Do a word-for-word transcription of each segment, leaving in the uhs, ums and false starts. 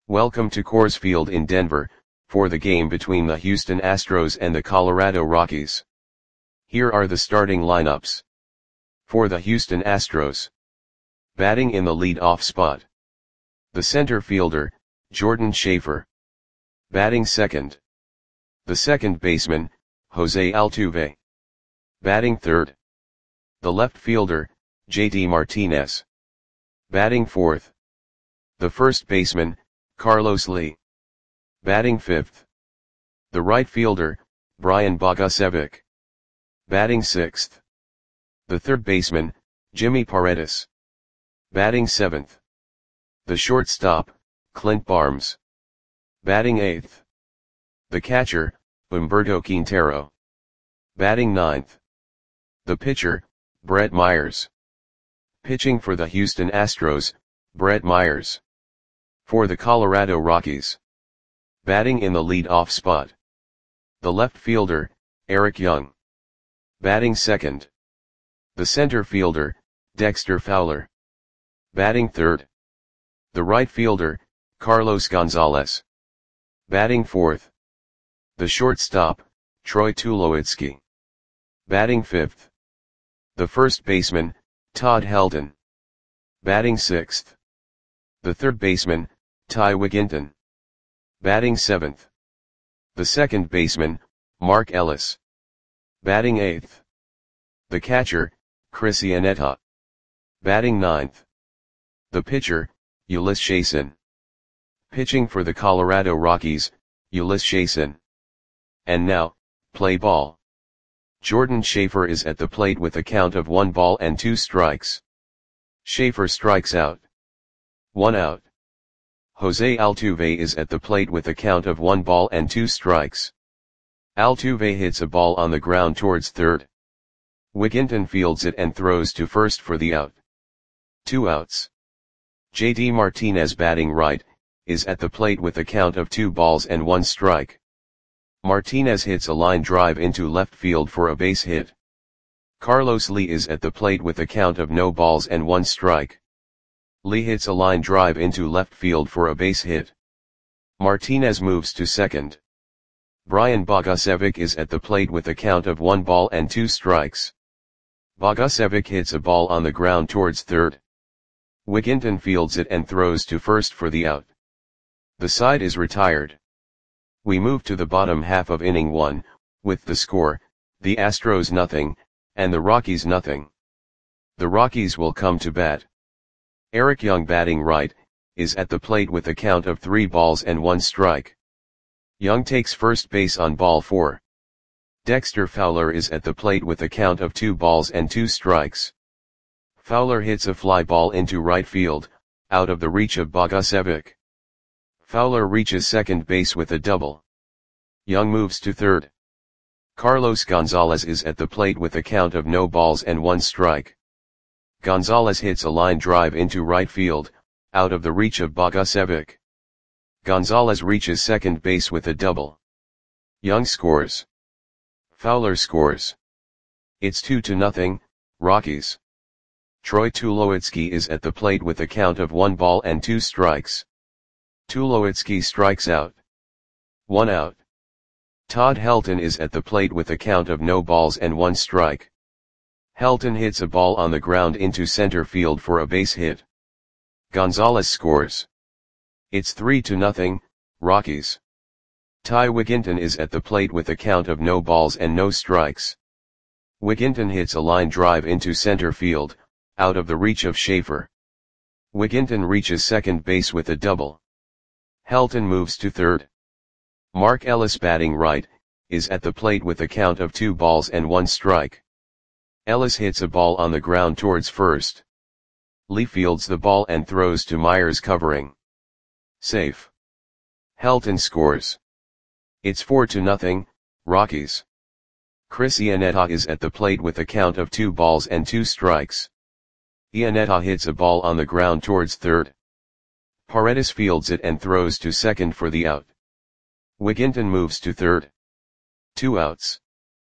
Welcome to Coors Field in Denver, for the game between the Houston Astros and the Colorado Rockies. Here are the starting lineups. For the Houston Astros. Batting in the lead-off spot. The center fielder, Jordan Schafer. Batting second. The second baseman, Jose Altuve. Batting third. The left fielder, J D Martinez. Batting fourth. The first baseman, Carlos Lee. Batting fifth. The right fielder, Brian Bogusevic. Batting sixth. The third baseman, Jimmy Paredes. Batting seventh. The shortstop, Clint Barnes. Batting eighth. The catcher, Humberto Quintero. Batting ninth. The pitcher, Brett Myers. Pitching for the Houston Astros, Brett Myers. For the Colorado Rockies. Batting in the lead-off spot. The left fielder, Eric Young. Batting second. The center fielder, Dexter Fowler. Batting third. The right fielder, Carlos Gonzalez. Batting fourth. The shortstop, Troy Tulowitzki. Batting fifth. The first baseman, Todd Helton. Batting sixth. The third baseman, Ty Wigginton. Batting seventh. The second baseman, Mark Ellis. Batting eighth. The catcher, Chris Iannetta. Batting ninth. The pitcher, Ulyss Chasin. Pitching for the Colorado Rockies, Ulyss Chasin. And now, play ball. Jordan Schafer is at the plate with a count of one ball and two strikes. Schafer strikes out. One out. Jose Altuve is at the plate with a count of one ball and two strikes. Altuve hits a ball on the ground towards third. Wigginton fields it and throws to first for the out. Two outs. J D Martinez, batting right, is at the plate with a count of two balls and one strike. Martinez hits a line drive into left field for a base hit. Carlos Lee is at the plate with a count of no balls and one strike. Lee hits a line drive into left field for a base hit. Martinez moves to second. Brian Bogusevic is at the plate with a count of one ball and two strikes. Bogusevic hits a ball on the ground towards third. Wigginton fields it and throws to first for the out. The side is retired. We move to the bottom half of inning one, with the score, the Astros nothing, and the Rockies nothing. The Rockies will come to bat. Eric Young, batting right, is at the plate with a count of three balls and one strike. Young takes first base on ball four. Dexter Fowler is at the plate with a count of two balls and two strikes. Fowler hits a fly ball into right field, out of the reach of Bogusevic. Fowler reaches second base with a double. Young moves to third. Carlos Gonzalez is at the plate with a count of no balls and one strike. Gonzalez hits a line drive into right field, out of the reach of Bogusevic. Gonzalez reaches second base with a double. Young scores. Fowler scores. It's two to nothing, Rockies. Troy Tulowitzki is at the plate with a count of one ball and two strikes. Tulowitzki strikes out. One out. Todd Helton is at the plate with a count of no balls and one strike. Helton hits a ball on the ground into center field for a base hit. Gonzalez scores. It's three to nothing, Rockies. Ty Wigginton is at the plate with a count of no balls and no strikes. Wigginton hits a line drive into center field, out of the reach of Schafer. Wigginton reaches second base with a double. Helton moves to third. Mark Ellis, batting right, is at the plate with a count of two balls and one strike. Ellis hits a ball on the ground towards first. Lee fields the ball and throws to Myers, covering. Safe. Helton scores. It's four to nothing, Rockies. Chris Iannetta is at the plate with a count of two balls and two strikes. Iannetta hits a ball on the ground towards third. Paredes fields it and throws to second for the out. Wigginton moves to third. Two outs.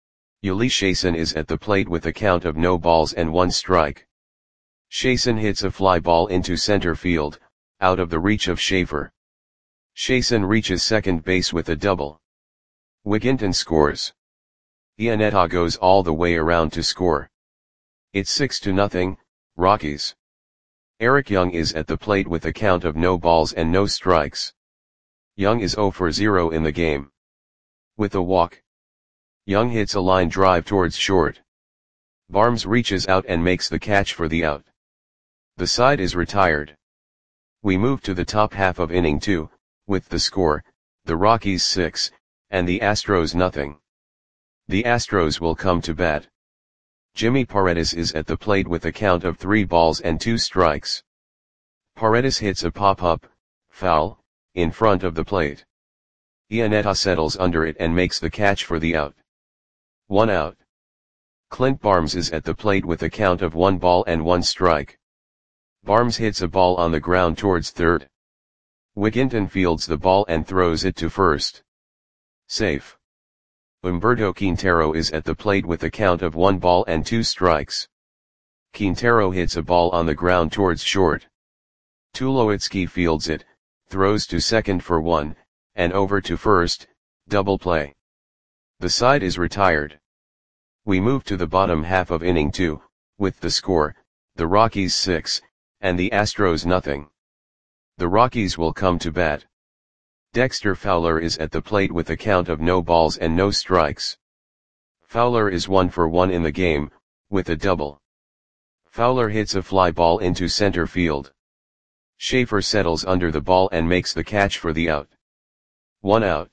Ulyss Chasin is at the plate with a count of no balls and one strike. Chasin hits a fly ball into center field, out of the reach of Schafer. Chasen reaches second base with a double. Wigginton scores. Iannetta goes all the way around to score. It's six to nothing, Rockies. Eric Young is at the plate with a count of no balls and no strikes. Young is zero for zero in the game. With a walk, Young hits a line drive towards short. Barnes reaches out and makes the catch for the out. The side is retired. We move to the top half of inning two, with the score, the Rockies six, and the Astros nothing. The Astros will come to bat. Jimmy Paredes is at the plate with a count of three balls and two strikes. Paredes hits a pop-up, foul, in front of the plate. Iannetta settles under it and makes the catch for the out. One out. Clint Barnes is at the plate with a count of one ball and one strike. Barnes hits a ball on the ground towards third. Wigginton fields the ball and throws it to first. Safe. Humberto Quintero is at the plate with a count of one ball and two strikes. Quintero hits a ball on the ground towards short. Tulowitzki fields it, throws to second for one, and over to first, double play. The side is retired. We move to the bottom half of inning two, with the score, the Rockies six, and the Astros nothing. The Rockies will come to bat. Dexter Fowler is at the plate with a count of no balls and no strikes. Fowler is one for one in the game, with a double. Fowler hits a fly ball into center field. Schaefer settles under the ball and makes the catch for the out. One out.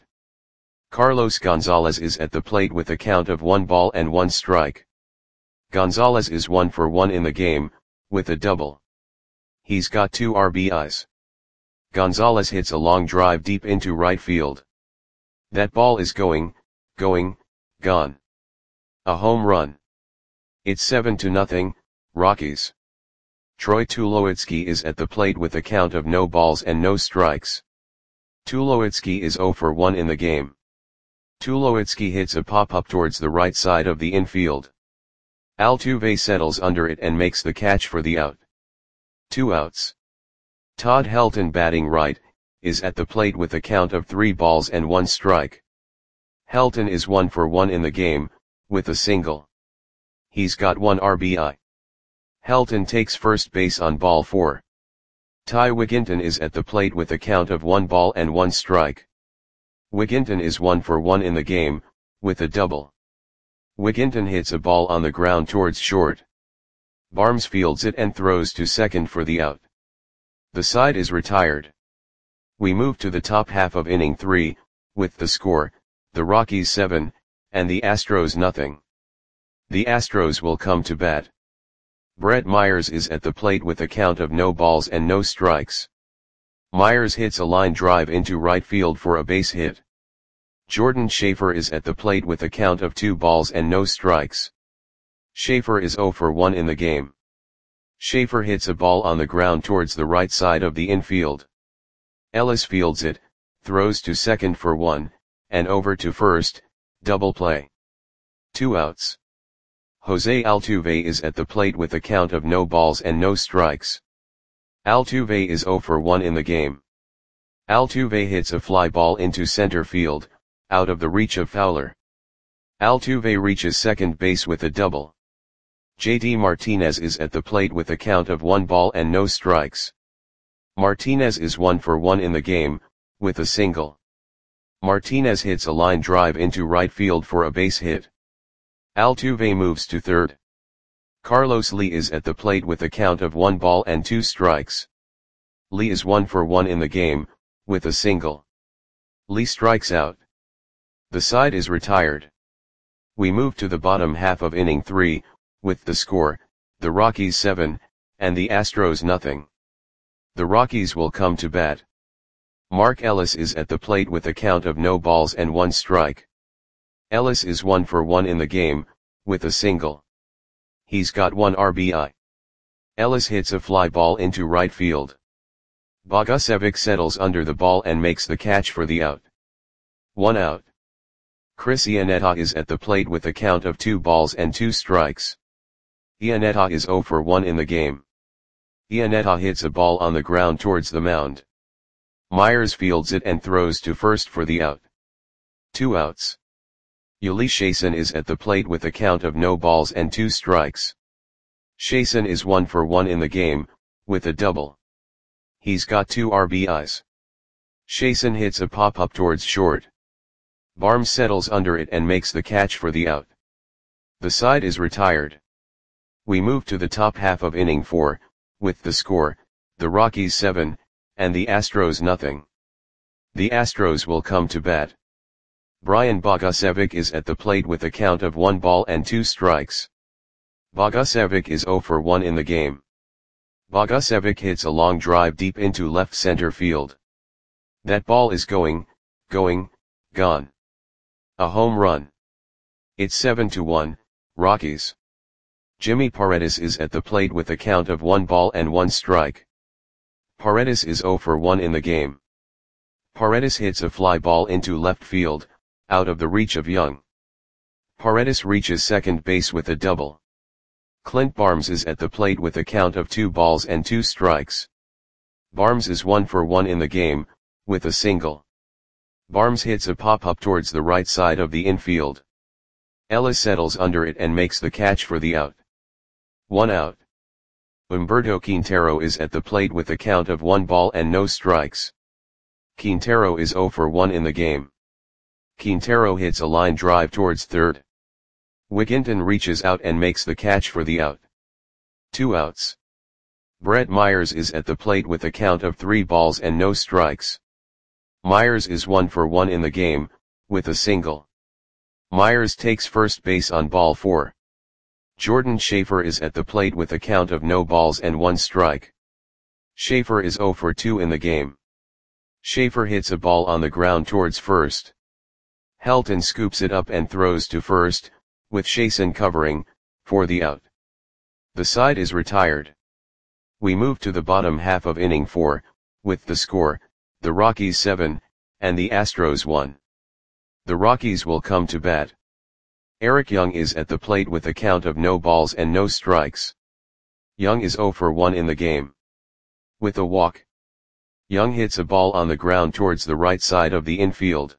Carlos Gonzalez is at the plate with a count of one ball and one strike. Gonzalez is one for one in the game, with a double. He's got two R B Is. Gonzalez hits a long drive deep into right field. That ball is going, going, gone. A home run. It's seven to nothing, Rockies. Troy Tulowitzki is at the plate with a count of no balls and no strikes. Tulowitzki is zero for one in the game. Tulowitzki hits a pop-up towards the right side of the infield. Altuve settles under it and makes the catch for the out. Two outs. Todd Helton, batting right, is at the plate with a count of three balls and one strike. Helton is one for one in the game, with a single. He's got one R B I. Helton takes first base on ball four. Ty Wigginton is at the plate with a count of one ball and one strike. Wigginton is one for one in the game, with a double. Wigginton hits a ball on the ground towards short. Barnes fields it and throws to second for the out. The side is retired. We move to the top half of inning three, with the score, the Rockies seven, and the Astros nothing. The Astros will come to bat. Brett Myers is at the plate with a count of no balls and no strikes. Myers hits a line drive into right field for a base hit. Jordan Schaefer is at the plate with a count of two balls and no strikes. Schaefer is zero for one in the game. Schaefer hits a ball on the ground towards the right side of the infield. Ellis fields it, throws to second for one, and over to first, double play. Two outs. Jose Altuve is at the plate with a count of no balls and no strikes. Altuve is zero for one in the game. Altuve hits a fly ball into center field, out of the reach of Fowler. Altuve reaches second base with a double. J D Martinez is at the plate with a count of one ball and no strikes. Martinez is one for one in the game, with a single. Martinez hits a line drive into right field for a base hit. Altuve moves to third. Carlos Lee is at the plate with a count of one ball and two strikes. Lee is one for one in the game, with a single. Lee strikes out. The side is retired. We move to the bottom half of inning three, with the score, the Rockies seven, and the Astros nothing. The Rockies will come to bat. Mark Ellis is at the plate with a count of no balls and one strike. Ellis is one for one in the game, with a single. He's got one R B I. Ellis hits a fly ball into right field. Bogusevic settles under the ball and makes the catch for the out. One out. Chris Iannetta is at the plate with a count of two balls and two strikes. Iannetta is zero for one in the game. Iannetta hits a ball on the ground towards the mound. Myers fields it and throws to first for the out. Two outs. Uli Chason is at the plate with a count of no balls and two strikes. Chason is one for one in the game, with a double. He's got two R B Is. Chason hits a pop-up towards short. Barnes settles under it and makes the catch for the out. The side is retired. We move to the top half of inning four, with the score, the Rockies seven, and the Astros nothing. The Astros will come to bat. Brian Bogusevic is at the plate with a count of one ball and two strikes. Bogusevic is zero for one in the game. Bogusevic hits a long drive deep into left center field. That ball is going, going, gone. A home run. It's seven to one, Rockies. Jimmy Paredes is at the plate with a count of one ball and one strike. Paredes is zero for one in the game. Paredes hits a fly ball into left field, out of the reach of Young. Paredes reaches second base with a double. Clint Barnes is at the plate with a count of two balls and two strikes. Barnes is one for one in the game, with a single. Barnes hits a pop-up towards the right side of the infield. Ellis settles under it and makes the catch for the out. One out. Humberto Quintero is at the plate with a count of one ball and no strikes. Quintero is zero for one in the game. Quintero hits a line drive towards third. Wigginton reaches out and makes the catch for the out. Two outs. Brett Myers is at the plate with a count of three balls and no strikes. Myers is one for one in the game, with a single. Myers takes first base on ball four. Jordan Schaefer is at the plate with a count of no balls and one strike. Schaefer is zero for two in the game. Schaefer hits a ball on the ground towards first. Helton scoops it up and throws to first, with Chason covering, for the out. The side is retired. We move to the bottom half of inning four, with the score, the Rockies seven, and the Astros one. The Rockies will come to bat. Eric Young is at the plate with a count of no balls and no strikes. Young is zero for one in the game. With a walk. Young hits a ball on the ground towards the right side of the infield.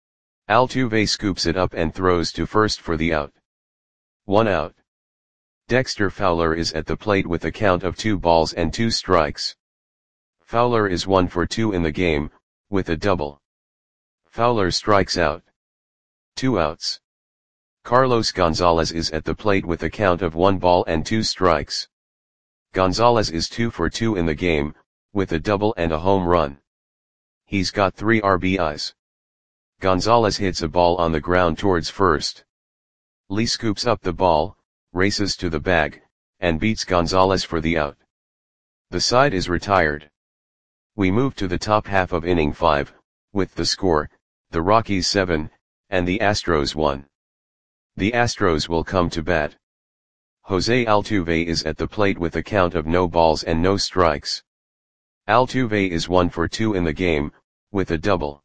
Altuve scoops it up and throws to first for the out. One out. Dexter Fowler is at the plate with a count of two balls and two strikes. Fowler is one for two in the game, with a double. Fowler strikes out. Two outs. Carlos Gonzalez is at the plate with a count of one ball and two strikes. Gonzalez is two for two in the game, with a double and a home run. He's got three R B Is. Gonzalez hits a ball on the ground towards first. Lee scoops up the ball, races to the bag, and beats Gonzalez for the out. The side is retired. We move to the top half of inning five, with the score, the Rockies seven, and the Astros one. The Astros will come to bat. Jose Altuve is at the plate with a count of no balls and no strikes. Altuve is one for two in the game, with a double.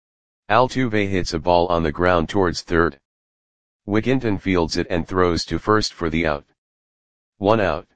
Altuve hits a ball on the ground towards third. Wigginton fields it and throws to first for the out. One out.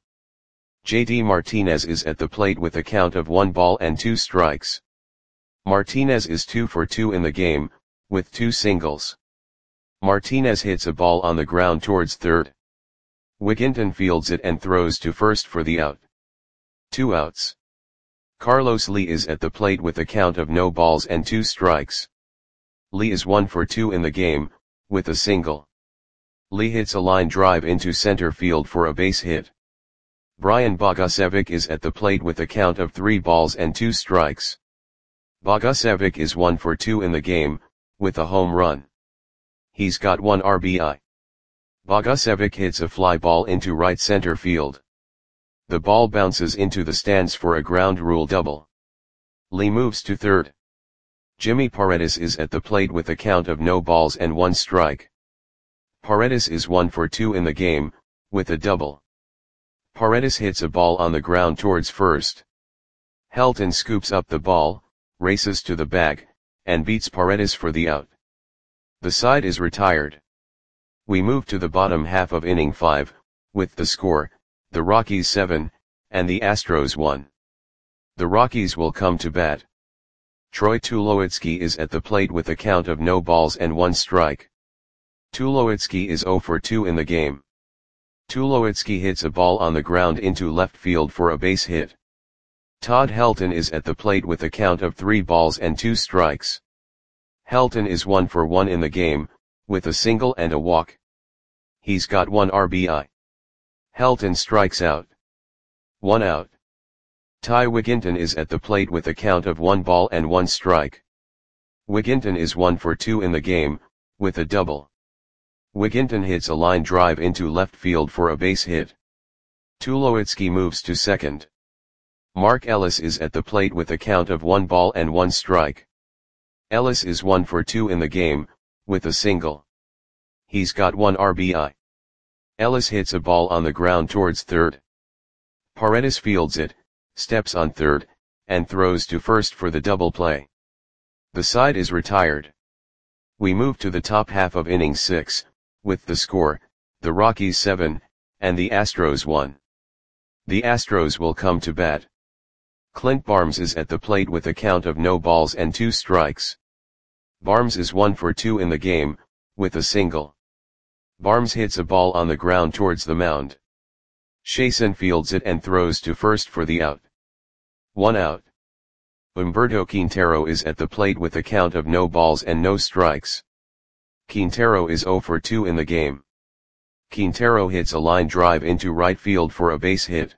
J D Martinez is at the plate with a count of one ball and two strikes. Martinez is two for two in the game, with two singles. Martinez hits a ball on the ground towards third. Wigginton fields it and throws to first for the out. Two outs. Carlos Lee is at the plate with a count of no balls and two strikes. Lee is one for two in the game, with a single. Lee hits a line drive into center field for a base hit. Brian Bogusevic is at the plate with a count of three balls and two strikes. Bogusevic is one for two in the game, with a home run. He's got one R B I. Bogusevic hits a fly ball into right center field. The ball bounces into the stands for a ground rule double. Lee moves to third. Jimmy Paredes is at the plate with a count of no balls and one strike. Paredes is one for two in the game, with a double. Paredes hits a ball on the ground towards first. Helton scoops up the ball, races to the bag, and beats Paredes for the out. The side is retired. We move to the bottom half of inning five, with the score, the Rockies seven, and the Astros one. The Rockies will come to bat. Troy Tulowitzki is at the plate with a count of no balls and one strike. Tulowitzki is zero for two in the game. Tulowitzki hits a ball on the ground into left field for a base hit. Todd Helton is at the plate with a count of three balls and two strikes. Helton is one for one in the game, with a single and a walk. He's got one R B I. Helton strikes out. One out. Ty Wigginton is at the plate with a count of one ball and one strike. Wigginton is one for two in the game, with a double. Wigginton hits a line drive into left field for a base hit. Tulowitzki moves to second. Mark Ellis is at the plate with a count of one ball and one strike. Ellis is one for two in the game, with a single. He's got one R B I. Ellis hits a ball on the ground towards third. Paredes fields it, steps on third, and throws to first for the double play. The side is retired. We move to the top half of inning six, with the score, the Rockies seven, and the Astros one. The Astros will come to bat. Clint Barnes is at the plate with a count of no balls and two strikes. Barnes is one for two in the game, with a single. Barnes hits a ball on the ground towards the mound. Chasen fields it and throws to first for the out. One out. Humberto Quintero is at the plate with a count of no balls and no strikes. Quintero is zero for two in the game. Quintero hits a line drive into right field for a base hit.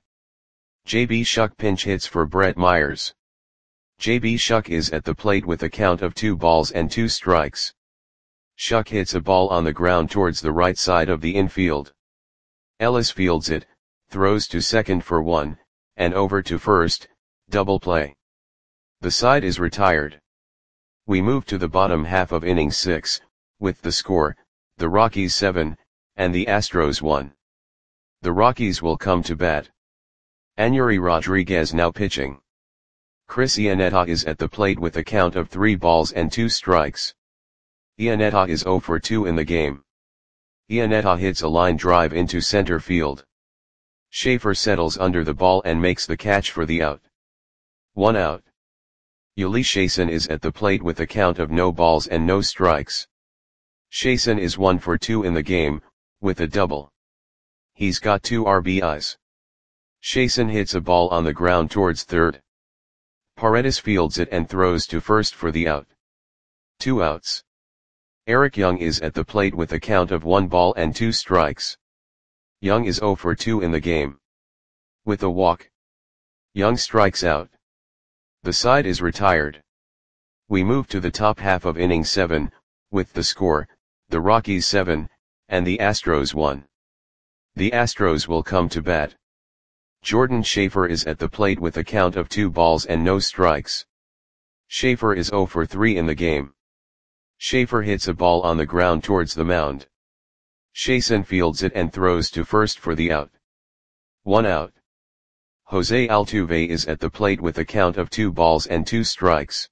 J B Shuck pinch hits for Brett Myers. J B Shuck is at the plate with a count of two balls and two strikes. Shuck hits a ball on the ground towards the right side of the infield. Ellis fields it, throws to second for one, and over to first, double play. The side is retired. We move to the bottom half of inning six, with the score, the Rockies seven, and the Astros one. The Rockies will come to bat. Anury Rodriguez now pitching. Chris Iannetta is at the plate with a count of three balls and two strikes. Iannetta is zero for two in the game. Iannetta hits a line drive into center field. Schaefer settles under the ball and makes the catch for the out. One out. Uli Chasen is at the plate with a count of no balls and no strikes. Chasen is one for two in the game, with a double. He's got two R B Is. Chasen hits a ball on the ground towards third. Paredes fields it and throws to first for the out. Two outs. Eric Young is at the plate with a count of one ball and two strikes. Young is zero for two in the game. With a walk. Young strikes out. The side is retired. We move to the top half of inning seven, with the score, the Rockies seven, and the Astros one. The Astros will come to bat. Jordan Schaefer is at the plate with a count of two balls and no strikes. Schaefer is zero for three in the game. Schaefer hits a ball on the ground towards the mound. Chasen fields it and throws to first for the out. One out. Jose Altuve is at the plate with a count of two balls and two strikes.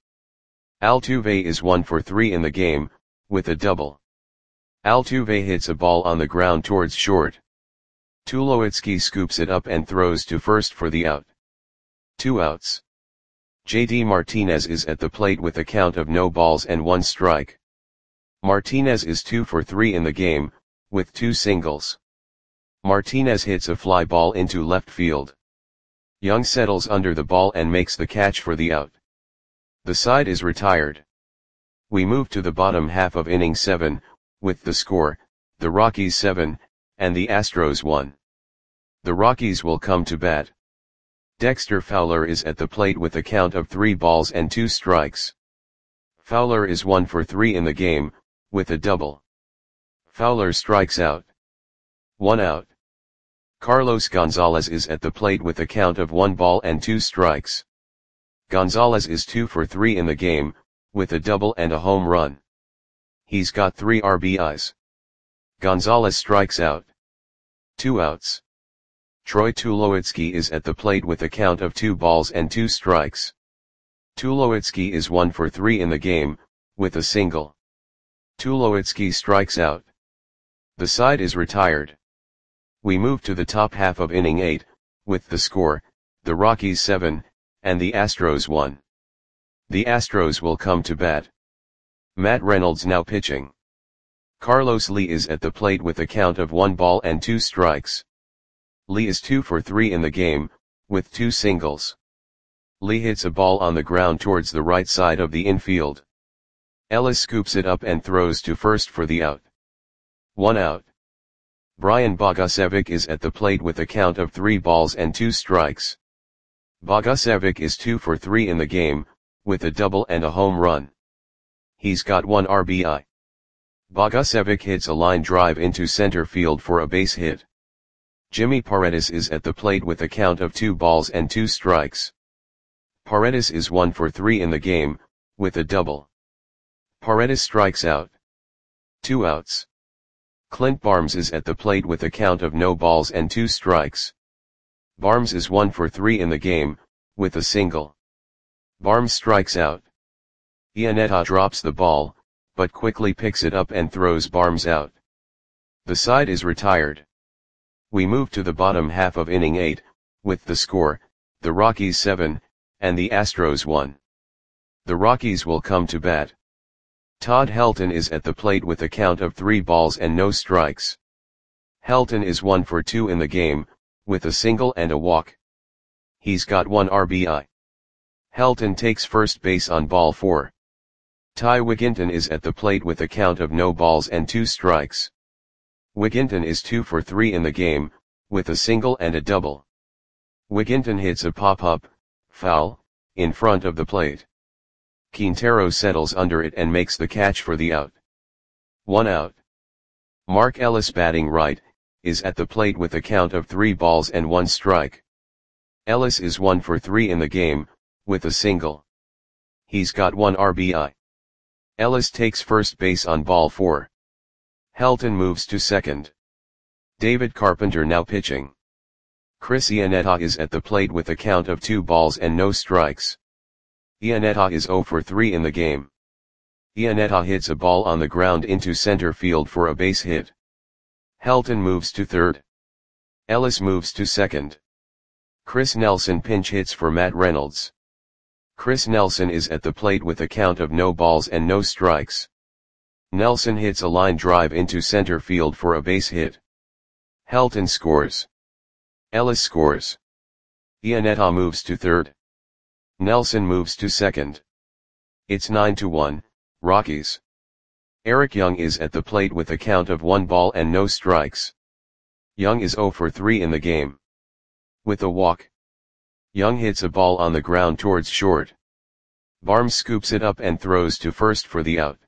Altuve is one for three in the game, with a double. Altuve hits a ball on the ground towards short. Tulowitzki scoops it up and throws to first for the out. Two outs. J D Martinez is at the plate with a count of no balls and one strike. Martinez is two for three in the game, with two singles. Martinez hits a fly ball into left field. Young settles under the ball and makes the catch for the out. The side is retired. We move to the bottom half of inning seven, with the score, the Rockies seven, and the Astros one. The Rockies will come to bat. Dexter Fowler is at the plate with a count of three balls and two strikes. Fowler is one for three in the game, with a double. Fowler strikes out. One out. Carlos Gonzalez is at the plate with a count of one ball and two strikes. Gonzalez is two for three in the game, with a double and a home run. He's got three R B Is. Gonzalez strikes out. Two outs. Troy Tulowitzki is at the plate with a count of two balls and two strikes. Tulowitzki is one for three in the game, with a single. Tulowitzki strikes out. The side is retired. We move to the top half of inning eight, with the score, the Rockies seven, and the Astros one. The Astros will come to bat. Matt Reynolds now pitching. Carlos Lee is at the plate with a count of one ball and two strikes. Lee is two for three in the game, with two singles. Lee hits a ball on the ground towards the right side of the infield. Ellis scoops it up and throws to first for the out. One out. Brian Bogusevic is at the plate with a count of three balls and two strikes. Bogusevic is two for three in the game, with a double and a home run. He's got one R B I. Bogusevic hits a line drive into center field for a base hit. Jimmy Paredes is at the plate with a count of two balls and two strikes. Paredes is one for three in the game, with a double. Paredes strikes out. Two outs. Clint Barnes is at the plate with a count of no balls and two strikes. Barnes is one for three in the game, with a single. Barnes strikes out. Iannetta drops the ball, but quickly picks it up and throws Barnes out. The side is retired. We move to the bottom half of inning eight, with the score, the Rockies seven, and the Astros one. The Rockies will come to bat. Todd Helton is at the plate with a count of three balls and no strikes. Helton is one for two in the game, with a single and a walk. He's got one R B I. Helton takes first base on ball four. Ty Wigginton is at the plate with a count of no balls and two strikes. Wigginton is two for three in the game, with a single and a double. Wigginton hits a pop-up, foul, in front of the plate. Quintero settles under it and makes the catch for the out. One out. Mark Ellis, batting right, is at the plate with a count of three balls and one strike. Ellis is one for three in the game, with a single. He's got one R B I. Ellis takes first base on ball four. Helton moves to second. David Carpenter now pitching. Chris Iannetta is at the plate with a count of two balls and no strikes. Iannetta is zero for three in the game. Iannetta hits a ball on the ground into center field for a base hit. Helton moves to third. Ellis moves to second. Chris Nelson pinch hits for Matt Reynolds. Chris Nelson is at the plate with a count of no balls and no strikes. Nelson hits a line drive into center field for a base hit. Helton scores. Ellis scores. Iannetta moves to third. Nelson moves to second. It's nine to one, Rockies. Eric Young is at the plate with a count of one ball and no strikes. Young is zero for three in the game. With a walk. Young hits a ball on the ground towards short. Barnes scoops it up and throws to first for the out.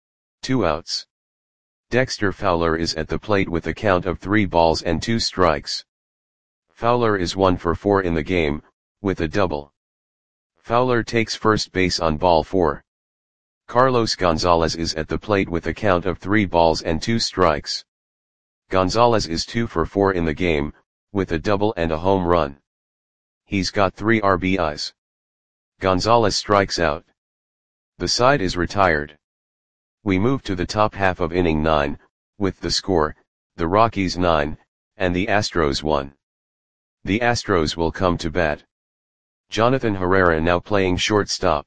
Two outs. Dexter Fowler is at the plate with a count of three balls and two strikes. Fowler is one for four in the game, with a double. Fowler takes first base on ball four. Carlos Gonzalez is at the plate with a count of three balls and two strikes. Gonzalez is two for four in the game, with a double and a home run. He's got three R B Is. Gonzalez strikes out. The side is retired. We move to the top half of inning nine, with the score, the Rockies nine, and the Astros one. The Astros will come to bat. Jonathan Herrera now playing shortstop.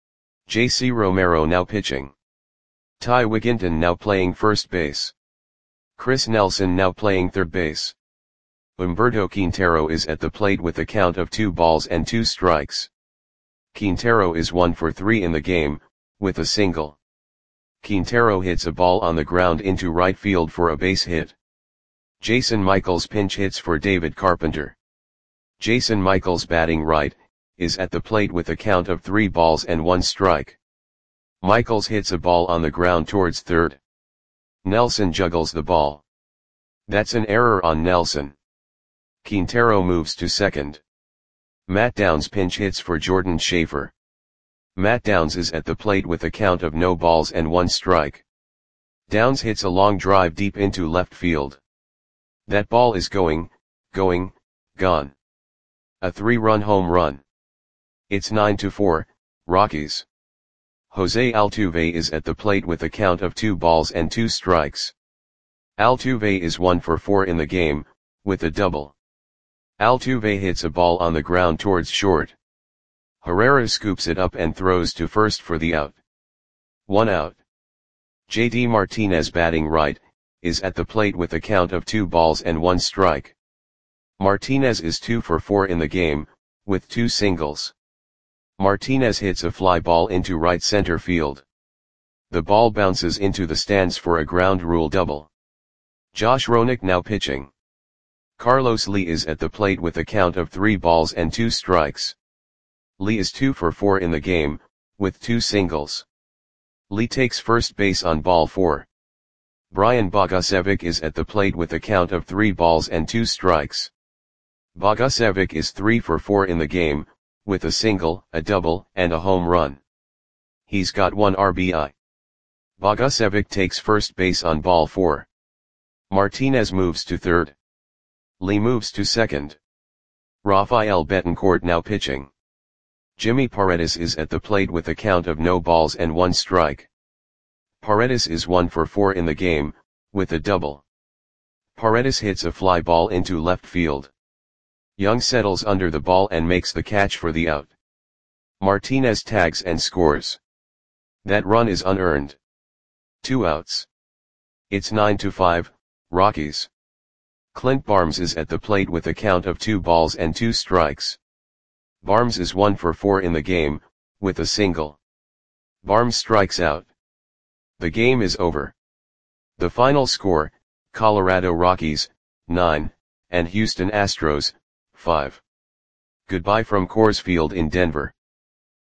J C Romero now pitching. Ty Wigginton now playing first base. Chris Nelson now playing third base. Humberto Quintero is at the plate with a count of two balls and two strikes. Quintero is one for three in the game, with a single. Quintero hits a ball on the ground into right field for a base hit. Jason Michaels pinch hits for David Carpenter. Jason Michaels, batting right, is at the plate with a count of three balls and one strike. Michaels hits a ball on the ground towards third. Nelson juggles the ball. That's an error on Nelson. Quintero moves to second. Matt Downs pinch hits for Jordan Schaefer. Matt Downs is at the plate with a count of no balls and one strike. Downs hits a long drive deep into left field. That ball is going, going, gone. A three-run home run. It's nine to four, Rockies. Jose Altuve is at the plate with a count of two balls and two strikes. Altuve is one for four in the game, with a double. Altuve hits a ball on the ground towards short. Herrera scoops it up and throws to first for the out. One out. J D Martinez, batting right, is at the plate with a count of two balls and one strike. Martinez is two for four in the game, with two singles. Martinez hits a fly ball into right center field. The ball bounces into the stands for a ground rule double. Josh Roenick now pitching. Carlos Lee is at the plate with a count of three balls and two strikes. Lee is two for four in the game, with two singles. Lee takes first base on ball four. Brian Bogusevic is at the plate with a count of three balls and two strikes. Bogusevic is three for four in the game, with a single, a double, and a home run. He's got one R B I. Bogusevic takes first base on ball four. Martinez moves to third. Lee moves to second. Rafael Betancourt now pitching. Jimmy Paredes is at the plate with a count of no balls and one strike. Paredes is one for four in the game, with a double. Paredes hits a fly ball into left field. Young settles under the ball and makes the catch for the out. Martinez tags and scores. That run is unearned. Two outs. It's nine to five, Rockies. Clint Barnes is at the plate with a count of two balls and two strikes. Barnes is one for four in the game, with a single. Barnes strikes out. The game is over. The final score, Colorado Rockies, nine, and Houston Astros, five. Goodbye from Coors Field in Denver.